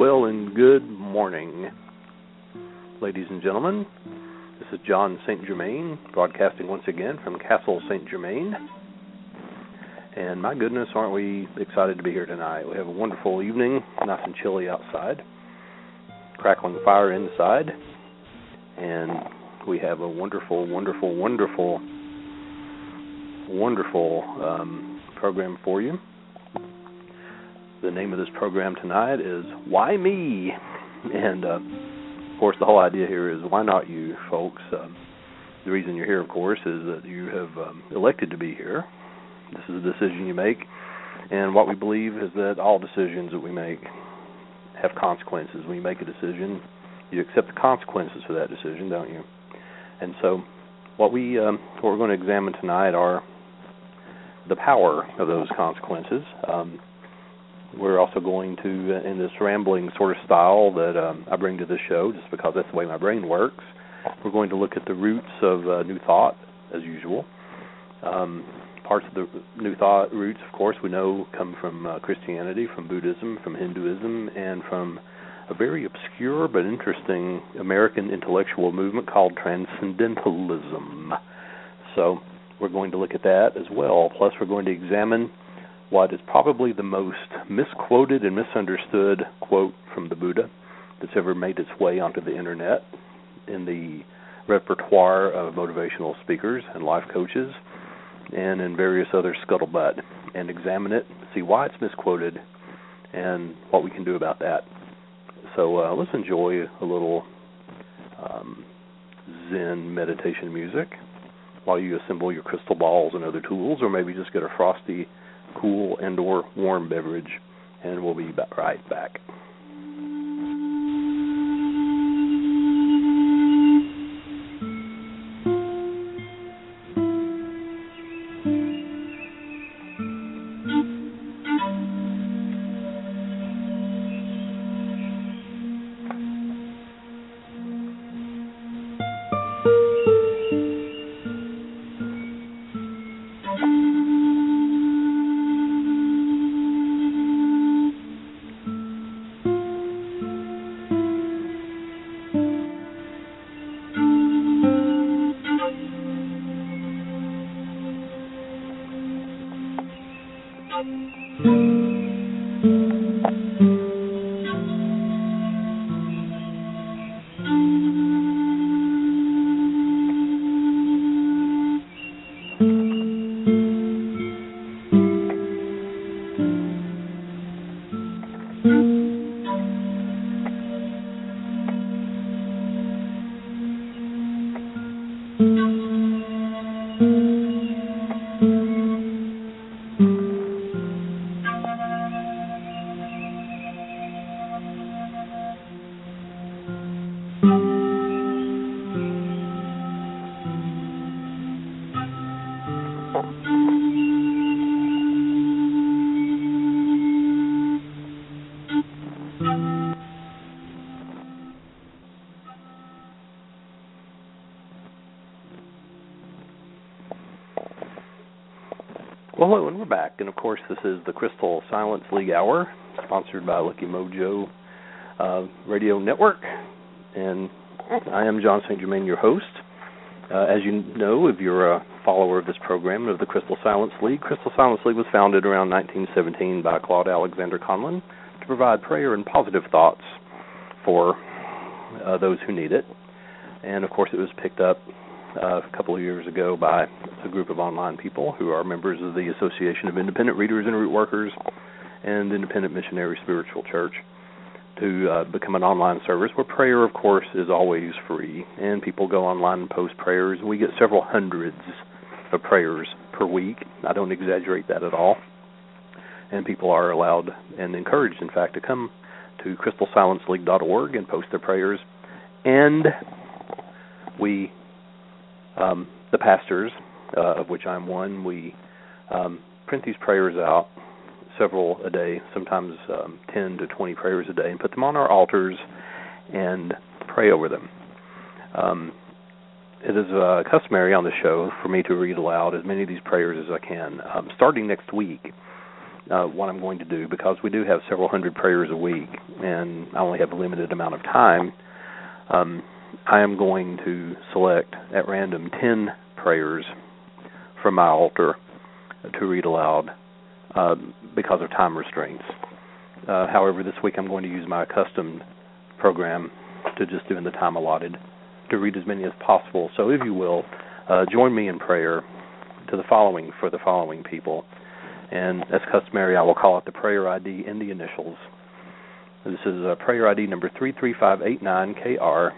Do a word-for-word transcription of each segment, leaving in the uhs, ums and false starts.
Well, and good morning, ladies and gentlemen. This is John Saint Germain, broadcasting once again from Castle Saint Germain. And my goodness, aren't we excited to be here tonight? We have a wonderful evening, nice and chilly outside, crackling fire inside, and we have a wonderful, wonderful, wonderful, wonderful um, program for you. The name of this program tonight is Why Me? And, uh, of course, the whole idea here is why not you, folks? Um, the reason you're here, of course, is that you have um, elected to be here. This is a decision you make. And what we believe is that all decisions that we make have consequences. When you make a decision, you accept the consequences for that decision, don't you? And so what, we, um, what we're going to examine tonight are the power of those consequences. Um, We're also going to, uh, in this rambling sort of style that um, I bring to this show, just because that's the way my brain works, we're going to look at the roots of uh, New Thought, as usual. Um, parts of the New Thought roots, of course, we know come from uh, Christianity, from Buddhism, from Hinduism, and from a very obscure but interesting American intellectual movement called Transcendentalism. So we're going to look at that as well. Plus, we're going to examine what is probably the most misquoted and misunderstood quote from the Buddha that's ever made its way onto the internet in the repertoire of motivational speakers and life coaches and in various other scuttlebutt, and examine it, see why it's misquoted, and what we can do about that. So uh, let's enjoy a little um, Zen meditation music while you assemble your crystal balls and other tools, or maybe just get a frosty, cool and or warm beverage, and we'll be right back. Well, hello, and we're back. And, of course, this is the Crystal Silence League Hour, sponsored by Lucky Mojo uh, Radio Network. And I am John Saint Germain, your host. Uh, as you know, if you're a follower of this program, of the Crystal Silence League, Crystal Silence League was founded around nineteen seventeen by Claude Alexander Conlon to provide prayer and positive thoughts for uh, those who need it. And, of course, it was picked up Uh, a couple of years ago by a group of online people who are members of the Association of Independent Readers and Root Workers and Independent Missionary Spiritual Church to uh, become an online service where prayer, of course, is always free. And people go online and post prayers, and we get several hundreds of prayers per week. I don't exaggerate that at all. And people are allowed and encouraged, in fact, to come to crystal silence league dot org and post their prayers. And we Um, the pastors, uh, of which I'm one, we um, print these prayers out, several a day, sometimes um, ten to twenty prayers a day, and put them on our altars and pray over them. Um, it is uh, customary on the show for me to read aloud as many of these prayers as I can. Um, starting next week, uh, what I'm going to do, because we do have several hundred prayers a week, and I only have a limited amount of time. Um, I am going to select at random ten prayers from my altar to read aloud uh, because of time restraints. Uh, however, this week I'm going to use my accustomed program to just do in the time allotted to read as many as possible. So if you will, uh, join me in prayer to the following for the following people. And as customary, I will call out the prayer I D in the initials. This is uh, prayer I D number three three five eight nine K R,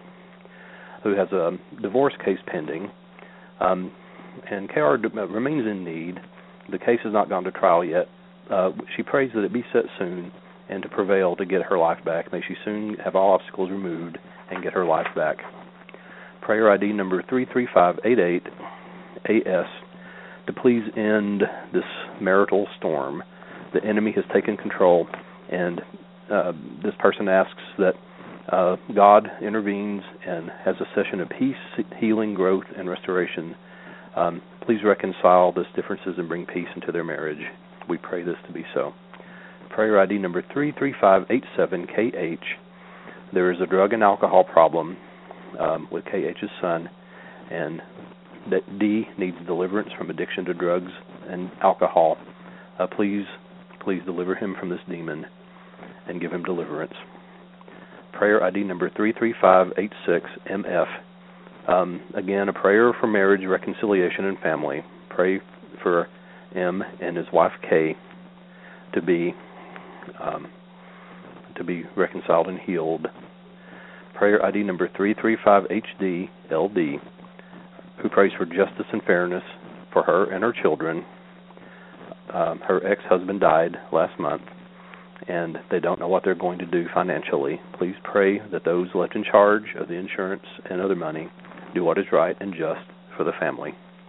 who has a divorce case pending. Um, and K R remains in need. The case has not gone to trial yet. Uh, she prays that it be set soon and to prevail to get her life back. May she soon have all obstacles removed and get her life back. Prayer I D number three three five eight eight A S, to please end this marital storm. The enemy has taken control, and uh, this person asks that uh, God intervenes and has a session of peace, healing, growth, and restoration. Um, please reconcile these differences and bring peace into their marriage. We pray this to be so. Prayer I D number three three five eight seven K H. There is a drug and alcohol problem um, with K H's son, and that D needs deliverance from addiction to drugs and alcohol. Uh, please, please deliver him from this demon and give him deliverance. Prayer I D number three three five eight six M F. Um, again, a prayer for marriage, reconciliation, and family. Pray for M and his wife K to be um, to be reconciled and healed. Prayer I D number three three five H D L D, who prays for justice and fairness for her and her children. Um, her ex-husband died last month, and they don't know what they're going to do financially. Please pray that those left in charge of the insurance and other money do what is right and just for the family.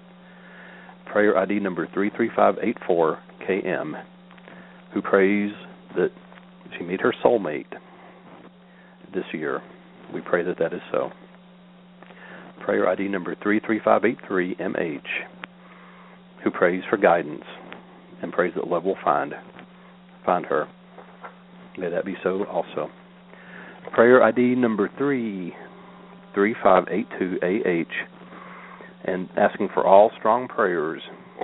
Prayer I D number three three five eight four K M, who prays that she meet her soulmate this year. We pray that that is so. Prayer I D number three three five eight three M H, who prays for guidance and prays that love will find, find her. May that be so also. Prayer I D number three three five eight two A H, and asking for all strong prayers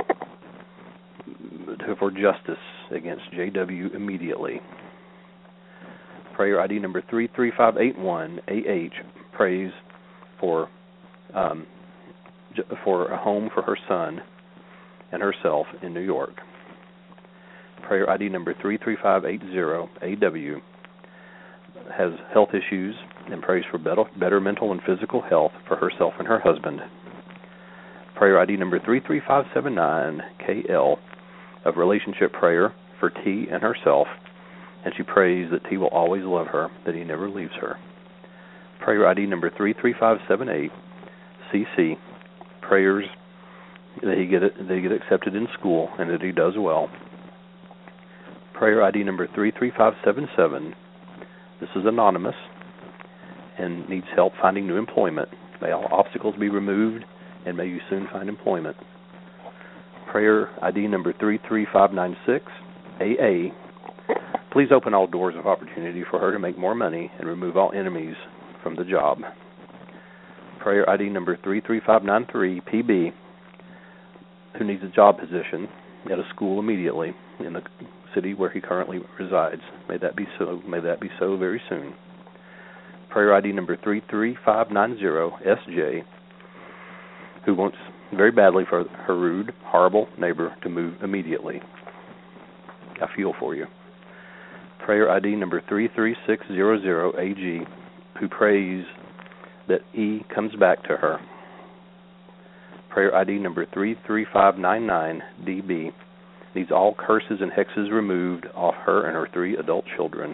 for justice against J W immediately. Prayer I D number three three five eight one A H prays for um, for a home for her son and herself in New York. Prayer I D number three three five eight zero A W has health issues and prays for better, better mental and physical health for herself and her husband. Prayer I D number three three five seven nine K L, of relationship prayer for T and herself, and she prays that T will always love her, that he never leaves her. Prayer I D number three three five seven eight C C, prayers that he get that he get accepted in school and that he does well. Prayer I D number three three five seven seven. This is anonymous and needs help finding new employment. May all obstacles be removed, and may you soon find employment. Prayer I D number three three five nine six A A. Please open all doors of opportunity for her to make more money and remove all enemies from the job. Prayer I D number three three five nine three P B, who needs a job position at a school immediately in the city where he currently resides. May that be so. May that be so very soon. Prayer I D number three three five nine zero S J, who wants very badly for her rude, horrible neighbor to move immediately. I feel for you. Prayer I D number three three six zero zero A G, who prays that E comes back to her. Prayer I D number three three five nine nine D B, needs all curses and hexes removed off her and her three adult children.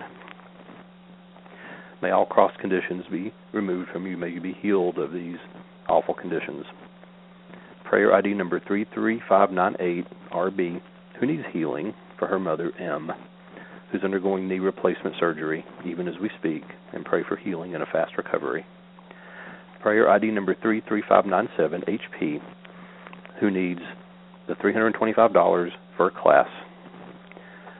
May all cross conditions be removed from you. May you be healed of these awful conditions. Prayer I D number three three five nine eight R B, who needs healing for her mother M, who's undergoing knee replacement surgery even as we speak, and pray for healing and a fast recovery. Prayer I D number three three five nine seven H P, who needs the three hundred twenty-five dollars for a class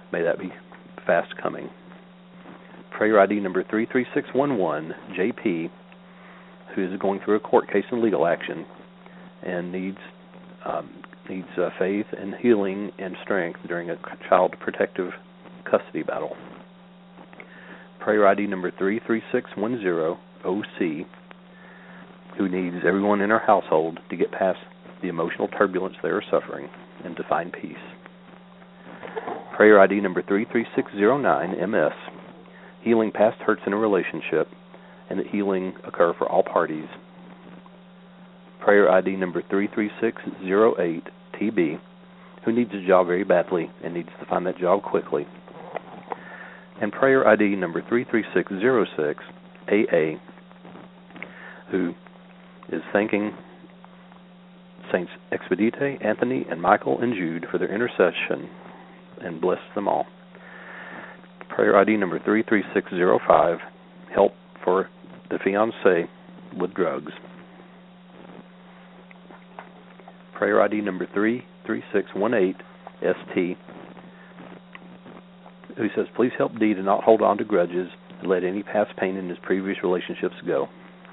may that be fast coming. Prayer I D number three three six one one, J P, who is going through a court case and legal action and needs um, needs uh, faith and healing and strength during a child protective custody battle. Prayer I D number three three six one zero, O C, who needs everyone in her household to get past the emotional turbulence they are suffering and to find peace. Prayer I D number three three six zero nine, M S, healing past hurts in a relationship and that healing occur for all parties. Prayer I D number three three six zero eight, T B, who needs a job very badly and needs to find that job quickly. And prayer I D number three three six zero six, A A, who is thanking Saints Expedite, Anthony, and Michael and Jude for their intercession and bless them all. Prayer I D number three three six zero five, help for the fiancé with drugs. Prayer I D number three three six one eight, S T, who says, please help D to not hold on to grudges and let any past pain in his previous relationships go.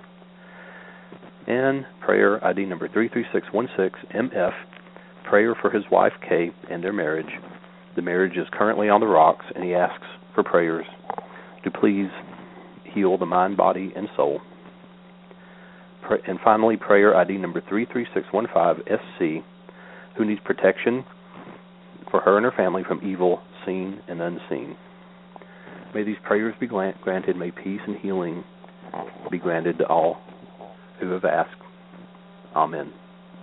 And prayer I D number three three six one six, M F, prayer for his wife, Kay, and their marriage. The marriage is currently on the rocks, and he asks for prayers to please heal the mind, body, and soul. And finally, prayer I D number three three six one five, S C, who needs protection for her and her family from evil seen and unseen. May these prayers be granted. May peace and healing be granted to all who have asked. Amen.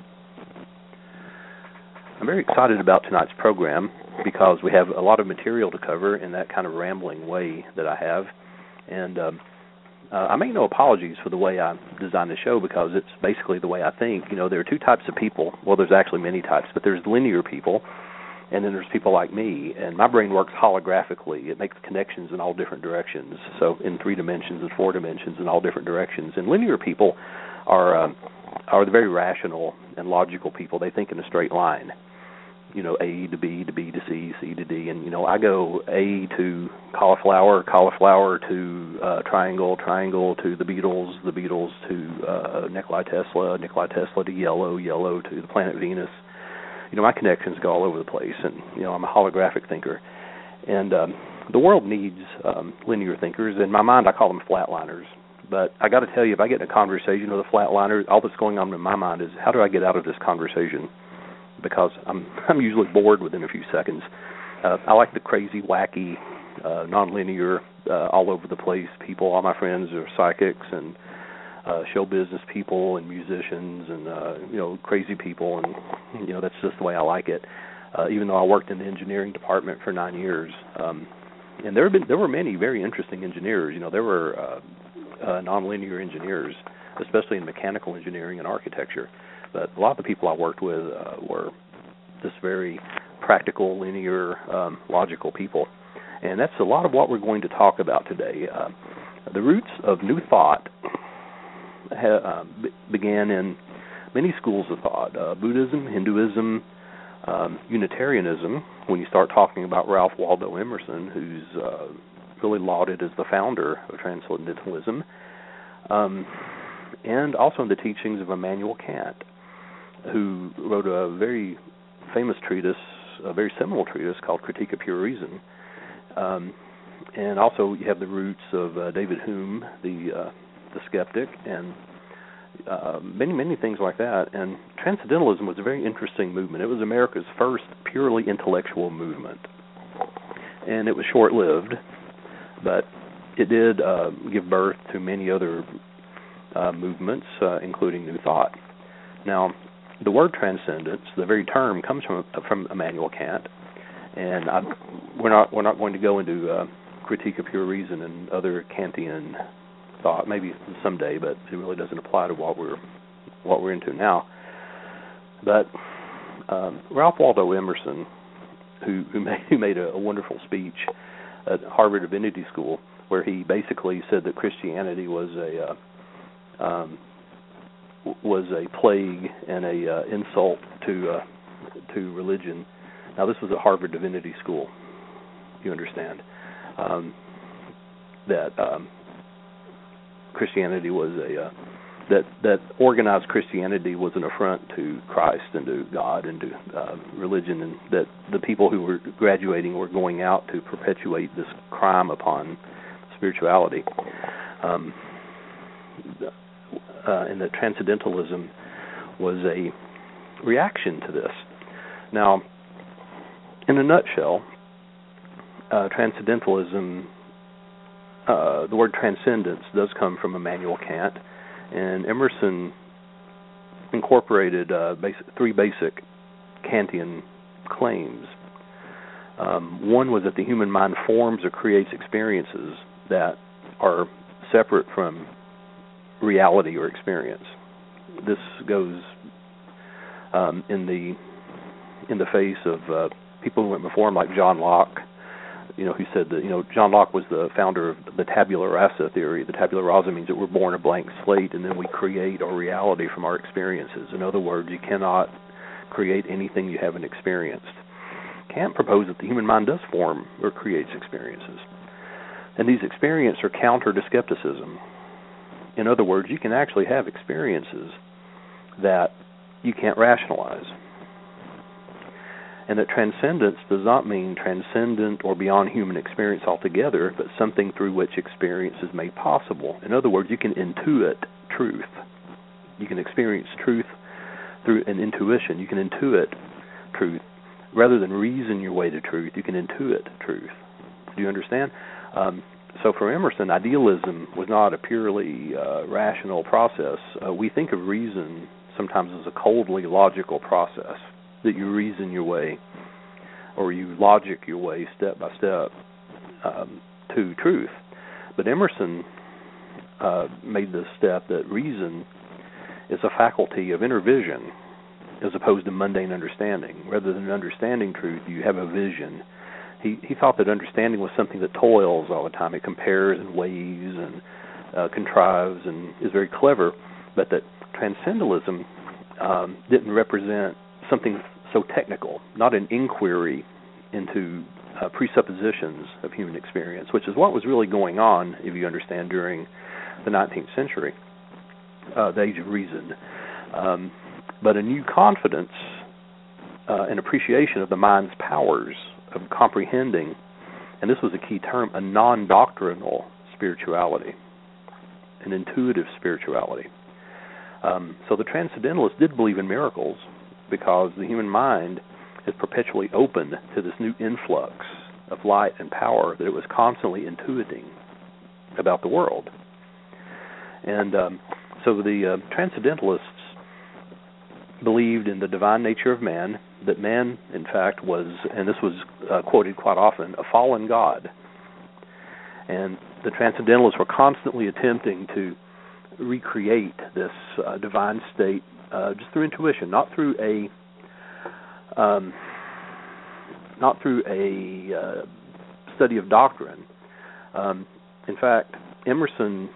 I'm very excited about tonight's program because we have a lot of material to cover in that kind of rambling way that I have. And um, uh, I make no apologies for the way I designed the show because it's basically the way I think. You know, there are two types of people. Well, there's actually many types, but there's linear people, and then there's people like me. And my brain works holographically. It makes connections in all different directions, so in three dimensions and four dimensions in all different directions. And linear people are um, are the very rational and logical people. They think in a straight line. You know, A to B to B to C, C to D, and, you know, I go A to cauliflower, cauliflower to uh, triangle, triangle to the Beatles, the Beatles to uh, Nikola Tesla, Nikola Tesla to yellow, yellow to the planet Venus. You know, my connections go all over the place, and, you know, I'm a holographic thinker. And um, the world needs um, linear thinkers. In my mind, I call them flatliners. But I got to tell you, if I get in a conversation with a flatliner, all that's going on in my mind is, how do I get out of this conversation? Because I'm I'm usually bored within a few seconds. Uh, I like the crazy, wacky, uh, nonlinear, uh, all over the place people. All my friends are psychics and uh, show business people and musicians and uh, you know crazy people, and you know that's just the way I like it. Uh, even though I worked in the engineering department for nine years, um, and there have been there were many very interesting engineers. You know there were uh, uh, nonlinear engineers, especially in mechanical engineering and architecture. But a lot of the people I worked with uh, were just very practical, linear, um, logical people. And that's a lot of what we're going to talk about today. Uh, the roots of New Thought ha- uh, b- began in many schools of thought, uh, Buddhism, Hinduism, um, Unitarianism, when you start talking about Ralph Waldo Emerson, who's uh, really lauded as the founder of Transcendentalism, um, and also in the teachings of Immanuel Kant, who wrote a very famous treatise, a very seminal treatise called Critique of Pure Reason. Um, and also you have the roots of uh, David Hume, the uh, the skeptic, and uh, many, many things like that. And Transcendentalism was a very interesting movement. It was America's first purely intellectual movement. And it was short-lived, but it did uh, give birth to many other uh, movements, uh, including New Thought. Now, the word transcendence, the very term, comes from from Immanuel Kant, and I, we're not we're not going to go into uh, Critique of Pure Reason and other Kantian thought, maybe someday, but it really doesn't apply to what we're what we're into now. But um, Ralph Waldo Emerson, who who made, who made a, a wonderful speech at Harvard Divinity School, where he basically said that Christianity was a uh, um, was a plague and a uh, insult to uh, to religion. Now, this was at Harvard Divinity School, you understand, um, that um, Christianity was a uh, that that organized Christianity was an affront to Christ and to God and to uh, religion, and that the people who were graduating were going out to perpetuate this crime upon spirituality, um, uh, and that transcendentalism was a reaction to this. Now, in a nutshell, uh, transcendentalism, uh, the word transcendence does come from Immanuel Kant, and Emerson incorporated uh, basic, three basic Kantian claims. Um, one was that the human mind forms or creates experiences that are separate from reality or experience. This goes um, in the in the face of uh, people who went before him, like John Locke, you know, who said that, you know, John Locke was the founder of the tabula rasa theory. The tabula rasa means that we're born a blank slate and then we create our reality from our experiences. In other words, you cannot create anything you haven't experienced. Kant proposed that the human mind does form or creates experiences. And these experiences are counter to skepticism. In other words, you can actually have experiences that you can't rationalize. And that transcendence does not mean transcendent or beyond human experience altogether, but something through which experience is made possible. In other words, you can intuit truth. You can experience truth through an intuition. You can intuit truth. Rather than reason your way to truth, you can intuit truth. Do you understand? Um, so for Emerson, idealism was not a purely uh, rational process. Uh, we think of reason sometimes as a coldly logical process, that you reason your way or you logic your way step by step um, to truth. But Emerson uh, made the step that reason is a faculty of inner vision as opposed to mundane understanding. Rather than understanding truth, you have a vision. He he thought that understanding was something that toils all the time. It compares and weighs and uh, contrives and is very clever, but that transcendentalism um, didn't represent something so technical, not an inquiry into uh, presuppositions of human experience, which is what was really going on, if you understand, during the nineteenth century, uh, the age of reason. Um, but a new confidence uh, and appreciation of the mind's powers of comprehending, and this was a key term, a non-doctrinal spirituality, an intuitive spirituality. Um, so the transcendentalists did believe in miracles, because the human mind is perpetually open to this new influx of light and power that it was constantly intuiting about the world. And um, so the uh, transcendentalists believed in the divine nature of man, that man, in fact, was, and this was uh, quoted quite often, a fallen god. And the transcendentalists were constantly attempting to recreate this uh, divine state Uh, just through intuition, not through a, um, not through a uh, study of doctrine. Um, in fact, Emerson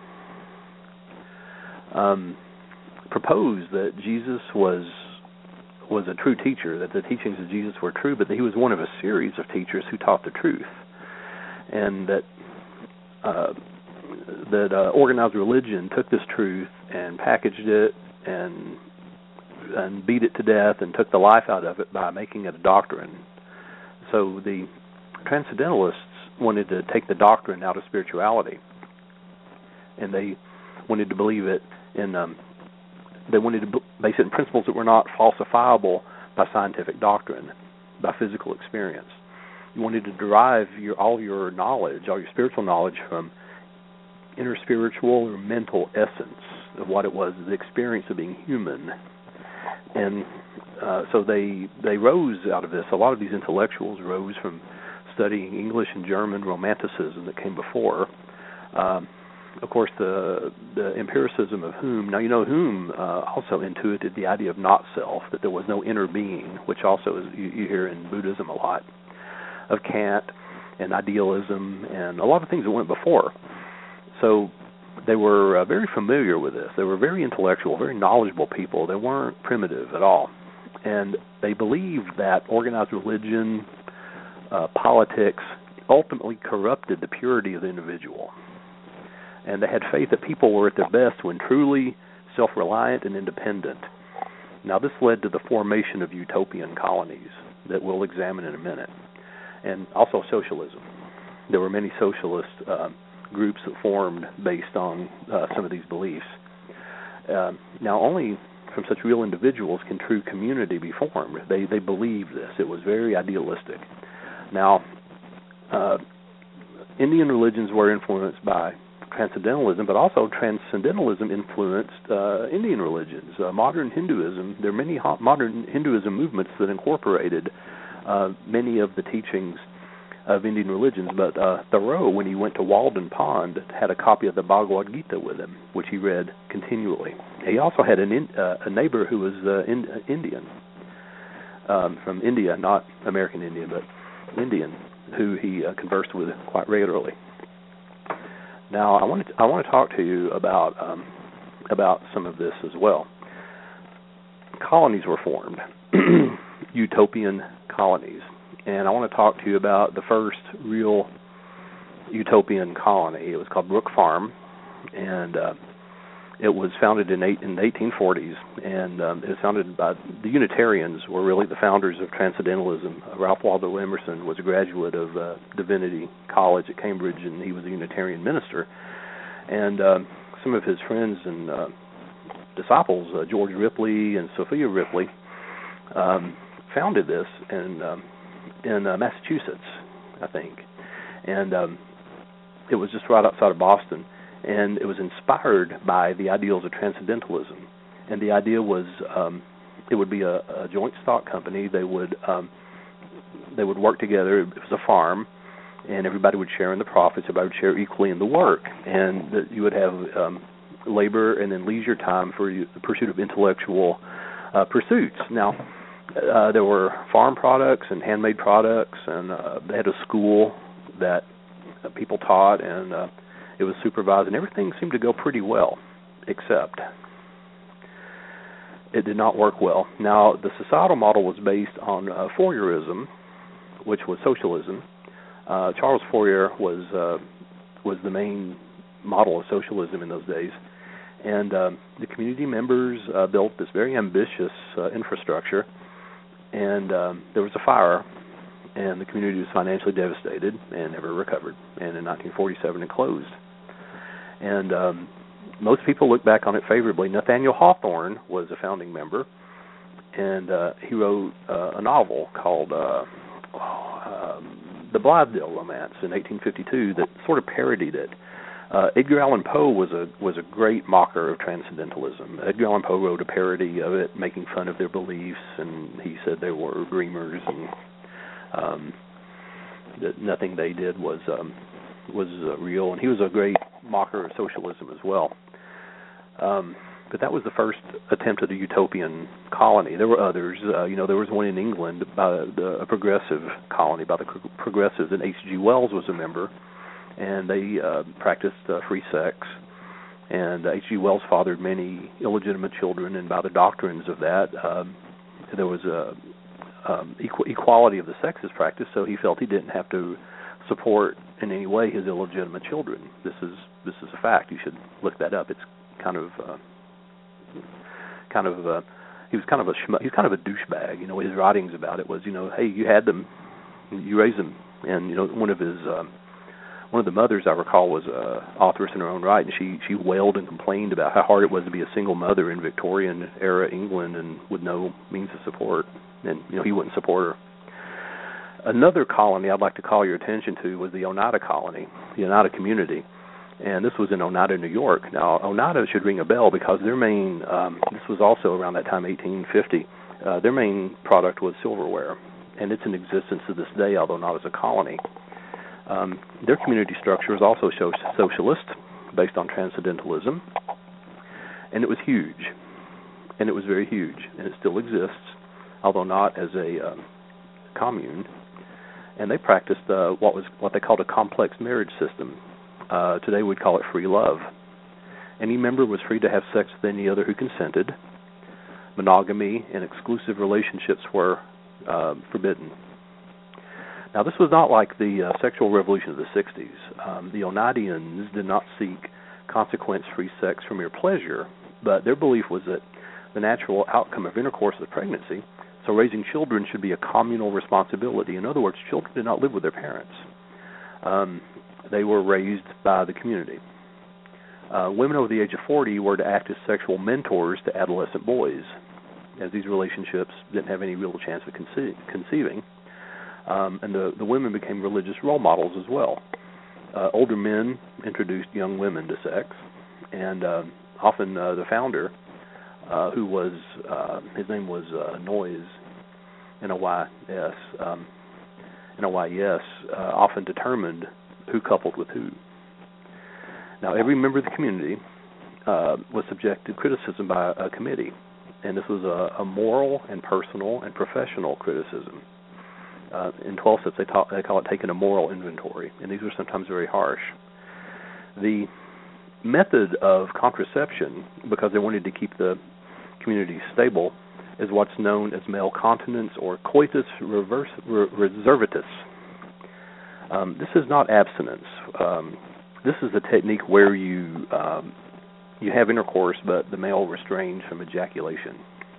um, proposed that Jesus was was a true teacher, that the teachings of Jesus were true, but that he was one of a series of teachers who taught the truth, and that uh, that uh, organized religion took this truth and packaged it and and beat it to death and took the life out of it by making it a doctrine. So the transcendentalists wanted to take the doctrine out of spirituality, and they wanted to believe it in, um, they wanted to base it in principles that were not falsifiable by scientific doctrine, by physical experience. You wanted to derive your, all your knowledge, all your spiritual knowledge from inner spiritual or mental essence of what it was, the experience of being human. And uh, so they they rose out of this. A lot of these intellectuals rose from studying English and German Romanticism that came before. Um, of course, the the empiricism of Hume. Now, you know, Hume uh, also intuited the idea of not self, that there was no inner being, which also is you, you hear in Buddhism a lot, of Kant and idealism and a lot of things that went before. So they were uh, very familiar with this. They were very intellectual, very knowledgeable people. They weren't primitive at all. And they believed that organized religion, uh, politics, ultimately corrupted the purity of the individual. And they had faith that people were at their best when truly self-reliant and independent. Now, this led to the formation of utopian colonies that we'll examine in a minute, and also socialism. There were many socialist uh, groups that formed based on uh, some of these beliefs. Uh, now, only from such real individuals can true community be formed. They they believed this. It was very idealistic. Now, uh, Indian religions were influenced by Transcendentalism, but also Transcendentalism influenced uh, Indian religions. Uh, modern Hinduism, there are many ho- modern Hinduism movements that incorporated uh, many of the teachings of Indian religions, but uh, Thoreau, when he went to Walden Pond, had a copy of the Bhagavad Gita with him, which he read continually. He also had an in, uh, a neighbor who was uh, in, uh, Indian, um, from India, not American Indian, but Indian, who he uh, conversed with quite regularly. Now, I want to I want to talk to you about um, about some of this as well. Colonies were formed, utopian colonies, and I want to talk to you about the first real utopian colony. It was called Brook Farm, and uh, it was founded in eight, in the eighteen forties, and um, it was founded by the Unitarians. Were really the founders of Transcendentalism. Uh, Ralph Waldo Emerson was a graduate of uh, Divinity College at Cambridge, and he was a Unitarian minister. And uh, some of his friends and uh, disciples, uh, George Ripley and Sophia Ripley, um, founded this in um, in uh, Massachusetts, I think, and um, it was just right outside of Boston. And it was inspired by the ideals of Transcendentalism. And the idea was um, it would be a, a joint stock company. They would um, they would work together. It was a farm, and everybody would share in the profits. Everybody would share equally in the work. And that you would have um, labor and then leisure time for you, the pursuit of intellectual uh, pursuits. Now, uh, there were farm products and handmade products, and uh, they had a school that uh, people taught, and uh, it was supervised, and everything seemed to go pretty well, except it did not work well. Now, the societal model was based on uh, Fourierism, which was socialism. Uh, Charles Fourier was uh, was the main model of socialism in those days, and uh, the community members uh, built this very ambitious uh, infrastructure, and um, there was a fire, and the community was financially devastated and never recovered. And in nineteen forty-seven, it closed. And um, most people look back on it favorably. Nathaniel Hawthorne was a founding member, and uh, he wrote uh, a novel called uh, oh, um, The Blithedale Romance in eighteen fifty-two that sort of parodied it. Uh, Edgar Allan Poe was a was a great mocker of Transcendentalism. Edgar Allan Poe wrote a parody of it, making fun of their beliefs, and he said they were dreamers, and um, that nothing they did was um, was uh, real. And he was a great mocker of socialism as well. Um, but that was the first attempt at a utopian colony. There were others. Uh, you know, there was one in England by the, a progressive colony by the progressives, and H G Wells was a member, and they uh, practiced uh, free sex. And H G Wells fathered many illegitimate children, and by the doctrines of that, um, there was a um, equ- equality of the sexes practiced, so he felt he didn't have to support in any way his illegitimate children. This is this is a fact. You should look that up. It's kind of uh, kind of uh, he was kind of a schmo- he's kind of a douchebag. You know, his writings about it was, you know, hey, you had them, you raised them, and you know, one of his um, one of the mothers I recall was a authoress in her own right, and she she wailed and complained about how hard it was to be a single mother in Victorian era England and with no means of support, and you know, he wouldn't support her. Another colony I'd like to call your attention to was the Oneida Colony, the Oneida Community, and this was in Oneida, New York. Now, Oneida should ring a bell because their main, um, this was also around that time, eighteen fifty, uh, their main product was silverware, and it's in existence to this day, although not as a colony. Um, their community structure was also socialist, based on Transcendentalism, and it was huge, and it was very huge, and it still exists, although not as a um, commune. And they practiced uh, what was what they called a complex marriage system. Uh, today we'd call it free love. Any member was free to have sex with any other who consented. Monogamy and exclusive relationships were uh, forbidden. Now, this was not like the uh, sexual revolution of the sixties. Um, the Oneidians did not seek consequence-free sex for mere pleasure, but their belief was that the natural outcome of intercourse is pregnancy, so raising children should be a communal responsibility. In other words, children did not live with their parents. Um, they were raised by the community. Uh, women over the age of forty were to act as sexual mentors to adolescent boys, as these relationships didn't have any real chance of conce- conceiving. Um, and the, the women became religious role models as well. Uh, older men introduced young women to sex, and uh, often uh, the founder, uh, who was, uh, his name was uh, Noyes, N O Y S, um, N O Y E S, uh, often determined who coupled with who. Now, every member of the community uh, was subject to criticism by a committee, and this was a, a moral and personal and professional criticism. Uh, in twelve steps, they, talk, they call it taking a moral inventory, and these were sometimes very harsh. The method of contraception, because they wanted to keep the community stable, is what's known as male continence or coitus reverse, re, reservatus. Um, this is not abstinence. Um, this is a technique where you um, you have intercourse, but the male restrains from ejaculation.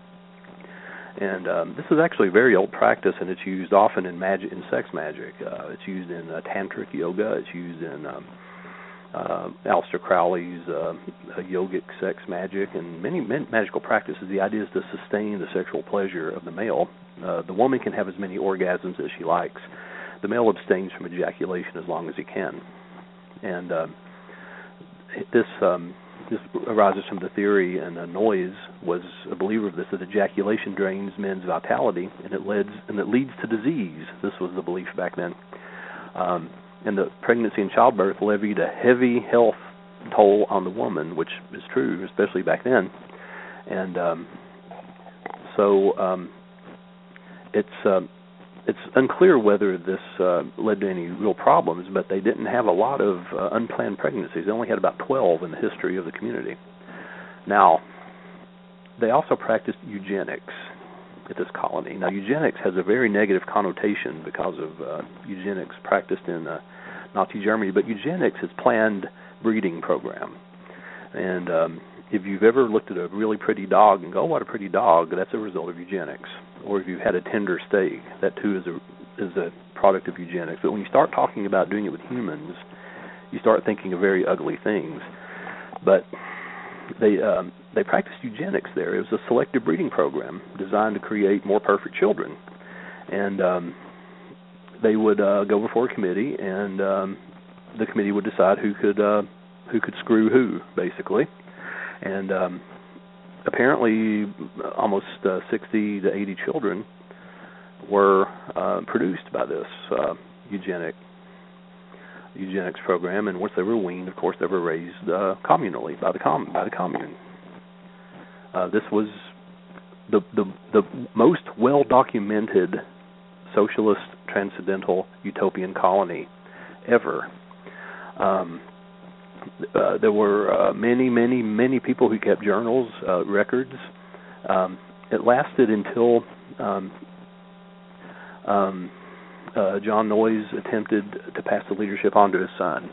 And um, this is actually a very old practice, and it's used often in magic, in sex magic. Uh, it's used in uh, tantric yoga. It's used in um, uh, Aleister Crowley's uh, yogic sex magic, and many, many magical practices. The idea is to sustain the sexual pleasure of the male. Uh, the woman can have as many orgasms as she likes. The male abstains from ejaculation as long as he can. And uh, this um, this arises from the theory, and uh, Noyes was a believer of this, that ejaculation drains men's vitality, and it leads and it leads to disease. This was the belief back then. Um, and the pregnancy and childbirth levied a heavy health toll on the woman, which is true, especially back then. And um, so um, it's um, it's unclear whether this uh, led to any real problems, but they didn't have a lot of uh, unplanned pregnancies. They only had about twelve in the history of the community. Now, they also practiced eugenics at this colony. Now, eugenics has a very negative connotation because of uh, eugenics practiced in uh, Nazi Germany, but eugenics is planned breeding program. And um, if you've ever looked at a really pretty dog and go, oh, what a pretty dog, that's a result of eugenics. Or if you've had a tender steak, that too is a is a product of eugenics. But when you start talking about doing it with humans, you start thinking of very ugly things. But they um, they practiced eugenics there. It was a selective breeding program designed to create more perfect children. And um, they would uh, go before a committee, and um, the committee would decide who could uh, who could screw who, basically. And um, apparently, almost uh, sixty to eighty children were uh, produced by this uh, eugenic eugenics program. And once they were weaned, of course, they were raised uh, communally by the com- by the commune. Uh, this was the the the most well documented socialist, transcendental, utopian colony ever. Um, Uh, there were uh, many, many, many people who kept journals, uh, records. Um, it lasted until um, um, uh, John Noyes attempted to pass the leadership on to his son,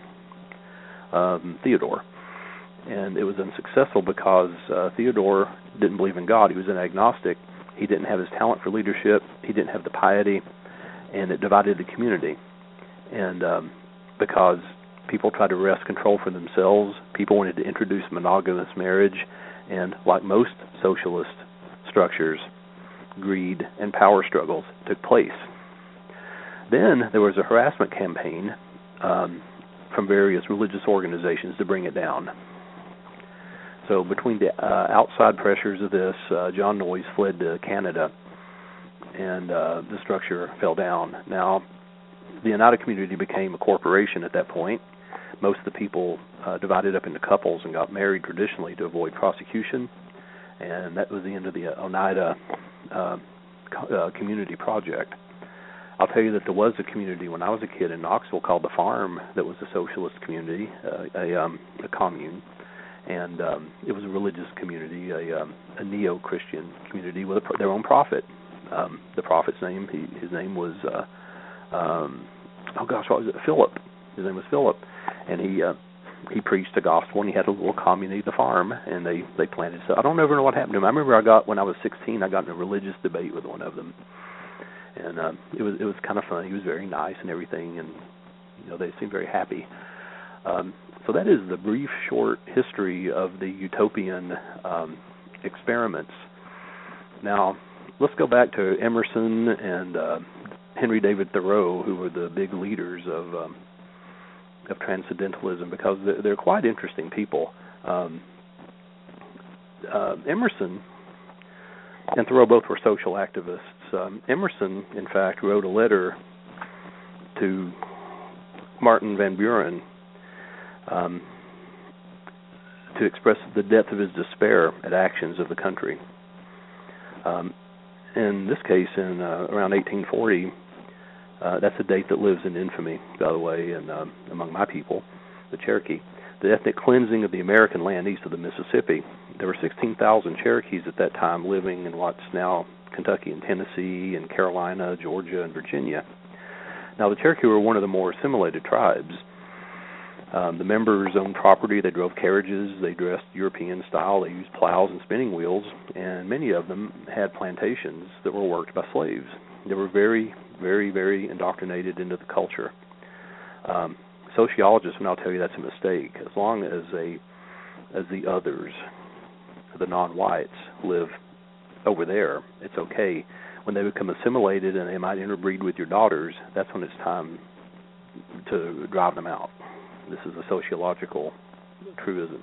um, Theodore. And it was unsuccessful because uh, Theodore didn't believe in God. He was an agnostic. He didn't have his talent for leadership. He didn't have the piety, and it divided the community. And um, because people tried to wrest control for themselves. People wanted to introduce monogamous marriage, and like most socialist structures, greed and power struggles took place. Then there was a harassment campaign um, from various religious organizations to bring it down. So between the uh, outside pressures of this, uh, John Noyes fled to Canada, and uh, the structure fell down. Now, the Oneida community became a corporation at that point. Most of the people uh, divided up into couples and got married traditionally to avoid prosecution, and that was the end of the Oneida uh, co- uh, community project. I'll tell you that there was a community when I was a kid in Knoxville called The Farm that was a socialist community, uh, a, um, a commune, and um, it was a religious community, a, um, a neo-Christian community with a, their own prophet. Um, the prophet's name, he, his name was uh, um, oh gosh, what was it? Philip. His name was Philip, and he uh, he preached the gospel, and he had a little commune, the farm, and they they planted. So I don't ever know what happened to him. I remember I got when I was sixteen, I got in a religious debate with one of them, and uh, it was it was kind of fun. He was very nice and everything, and you know they seemed very happy. Um, so that is the brief, short history of the utopian um, experiments. Now, let's go back to Emerson and uh, Henry David Thoreau, who were the big leaders of um, of transcendentalism, because they're, they're quite interesting people. Um, uh, Emerson and Thoreau both were social activists. Um, Emerson, in fact, wrote a letter to Martin Van Buren um, to express the depth of his despair at actions of the country. Um, in this case, in uh, around eighteen forty, uh, that's a date that lives in infamy, by the way, and um, among my people, the Cherokee. The ethnic cleansing of the American land east of the Mississippi. There were sixteen thousand Cherokees at that time living in what's now Kentucky and Tennessee and Carolina, Georgia, and Virginia. Now, the Cherokee were one of the more assimilated tribes. Um, the members owned property. They drove carriages. They dressed European style. They used plows and spinning wheels, and many of them had plantations that were worked by slaves. They were very, very, very indoctrinated into the culture. Um, sociologists will now tell you that's a mistake. As long as a as the others, the non-whites, live over there, it's okay. When they become assimilated and they might interbreed with your daughters, that's when it's time to drive them out. This is a sociological truism.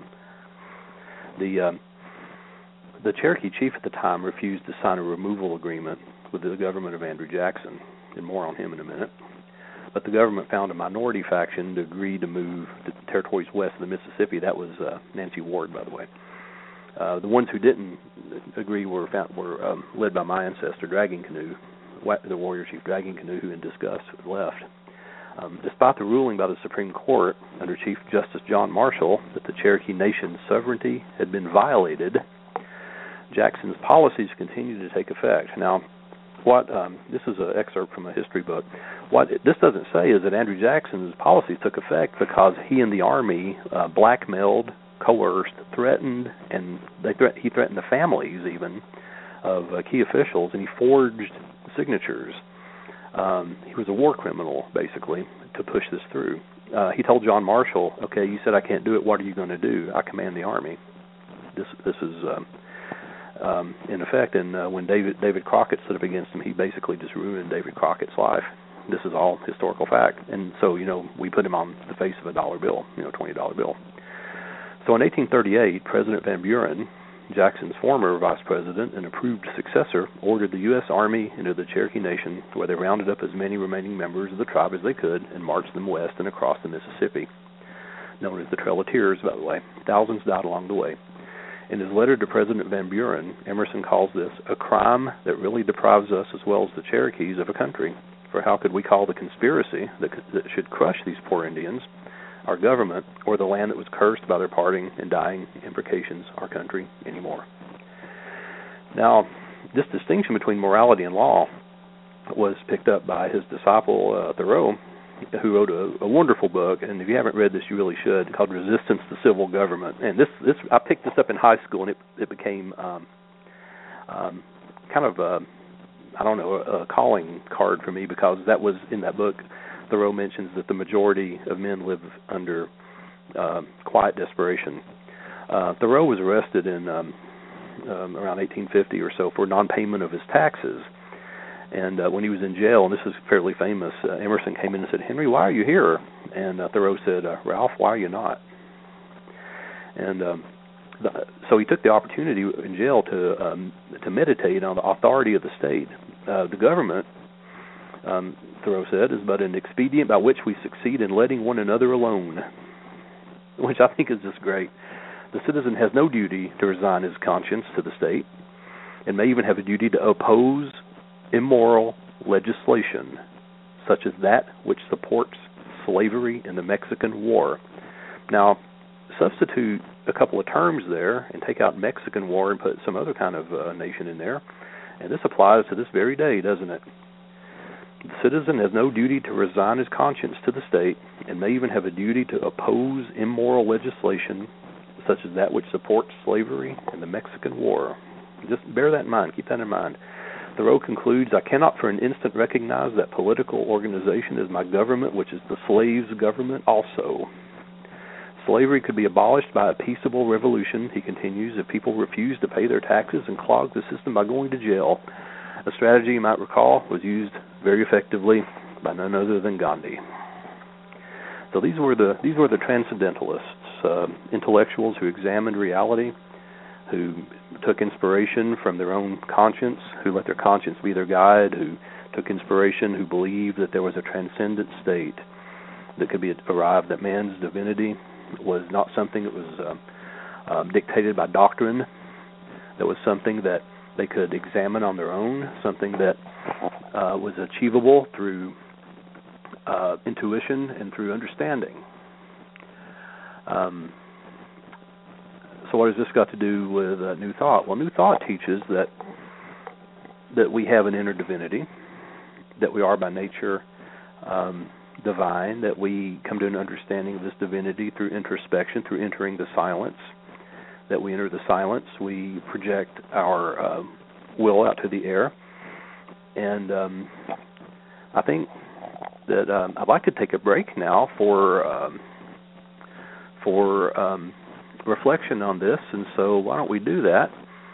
The um, the Cherokee chief at the time refused to sign a removal agreement with the government of Andrew Jackson, and more on him in a minute. But the government found a minority faction to agree to move the territories west of the Mississippi. That was uh, Nancy Ward, by the way. Uh, the ones who didn't agree were found, were um, led by my ancestor, Dragging Canoe, the warrior chief Dragging Canoe, who in disgust left. Um, despite the ruling by the Supreme Court under Chief Justice John Marshall that the Cherokee Nation's sovereignty had been violated, Jackson's policies continued to take effect. Now, what um, this is an excerpt from a history book. What it, this doesn't say is that Andrew Jackson's policies took effect because he and the Army uh, blackmailed, coerced, threatened, and they threat, he threatened the families even of uh, key officials, and he forged signatures. Um, he was a war criminal, basically, to push this through. Uh, he told John Marshall, okay, you said I can't do it, what are you going to do? I command the Army. This this is um, um, in effect, and uh, when David David Crockett stood up against him, he basically just ruined David Crockett's life. This is all historical fact. And so, you know, we put him on the face of a dollar bill, you know, twenty dollar bill. So in eighteen thirty-eight, President Van Buren, Jackson's former vice president and approved successor, ordered the U S Army into the Cherokee Nation, where they rounded up as many remaining members of the tribe as they could and marched them west and across the Mississippi, known as the Trail of Tears, by the way. Thousands died along the way. In his letter to President Van Buren, Emerson calls this a crime that really deprives us as well as the Cherokees of a country. For how could we call the conspiracy that, that should crush these poor Indians, our government, or the land that was cursed by their parting and dying imprecations, our country, anymore? Now, this distinction between morality and law was picked up by his disciple, uh, Thoreau, who wrote a, a wonderful book, and if you haven't read this, you really should, called Resistance to Civil Government. And this, this I picked this up in high school, and it, it became um, um, kind of, a, I don't know, a, a calling card for me, because that was, in that book, Thoreau mentions that the majority of men live under uh, quiet desperation. Uh, Thoreau was arrested in um, um, around eighteen fifty or so for non-payment of his taxes. And uh, when he was in jail, and this is fairly famous, uh, Emerson came in and said, "Henry, why are you here?" And uh, Thoreau said, uh, "Ralph, why are you not?" And um, the, so he took the opportunity in jail to um, to meditate on the authority of the state. Uh, the government, um, Thoreau said, is but an expedient by which we succeed in letting one another alone, which I think is just great. The citizen has no duty to resign his conscience to the state, and may even have a duty to oppose immoral legislation, such as that which supports slavery in the Mexican War. Now, substitute a couple of terms there and take out Mexican War and put some other kind of uh, nation in there, and this applies to this very day, doesn't it? The citizen has no duty to resign his conscience to the state and may even have a duty to oppose immoral legislation such as that which supports slavery and the Mexican War. Just bear that in mind. Keep that in mind. Thoreau concludes, I cannot for an instant recognize that political organization is my government, which is the slave's government also. Slavery could be abolished by a peaceable revolution, he continues, if people refuse to pay their taxes and clog the system by going to jail. A strategy, you might recall, was used very effectively by none other than Gandhi. So these were the these were the transcendentalists, uh, intellectuals who examined reality, who took inspiration from their own conscience, who let their conscience be their guide, who took inspiration, who believed that there was a transcendent state that could be arrived, that man's divinity was not something that was uh, uh, dictated by doctrine, that was something that they could examine on their own, something that uh, was achievable through uh, intuition and through understanding. Um, so what has this got to do with uh, New Thought? Well, New Thought teaches that that we have an inner divinity, that we are by nature um, divine, that we come to an understanding of this divinity through introspection, through entering the silence, that we enter the silence, we project our uh, will out to the air. And um, I think that um, I'd like to take a break now for um, for um, reflection on this, and so why don't we do that,